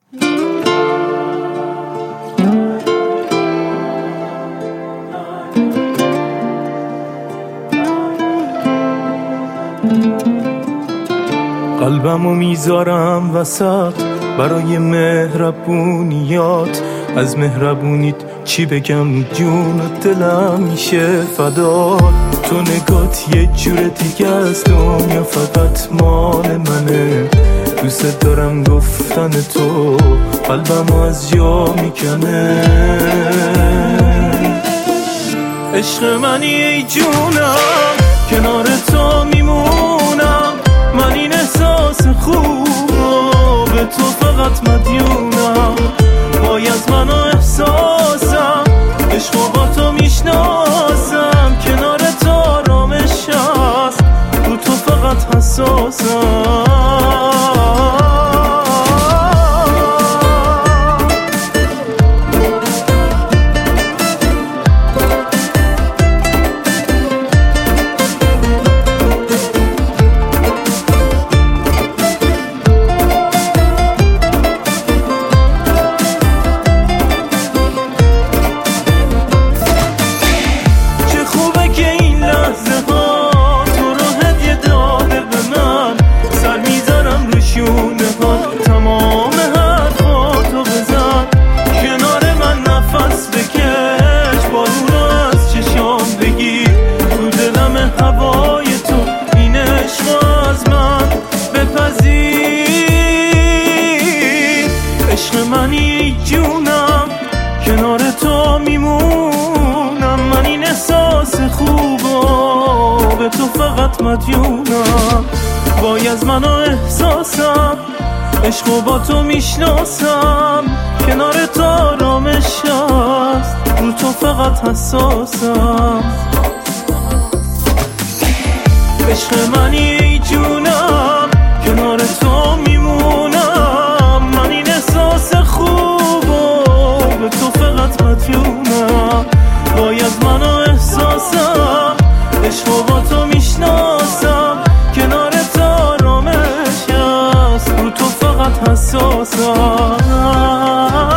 قلبمو میذارم وسط برای مهربونیات، از مهربونیت چی بگم، جون و دلم میشه فدا. تو نگات یه جور دیگه از دنیا فقط مال منه، دوست دارم گفتن تو قلبمو از جا میکنه. عشق منی ای جونم، کنار تو میمونم، من این احساس خوب به تو فقط مدیونم. وای از من و احساسم، عشق و با تو میشناسم، کنار تو آرامش هست، رو تو فقط حساسم. تمام حرفاتو بزن، کنار من نفس بکش، بارون رو از چشام بگیر، تو دلم هوای تو این عشق از من بپذیر. عشق منی جونم، کنار تو میمونم، من این احساس خوبا به تو فقط مدیونم. وای از من و احساسم، عشق و با تو میشناسم، کنار تو آرامش هست، رو تو فقط حساسم. عشق منی ای جونم، کنار تو میمونم، من این احساس خوب و به تو فقط مدیونم. وای از من و احساسم، عشق و با تو میشناسم، کنار تو آرامش هست، رو تو فقط حساسم.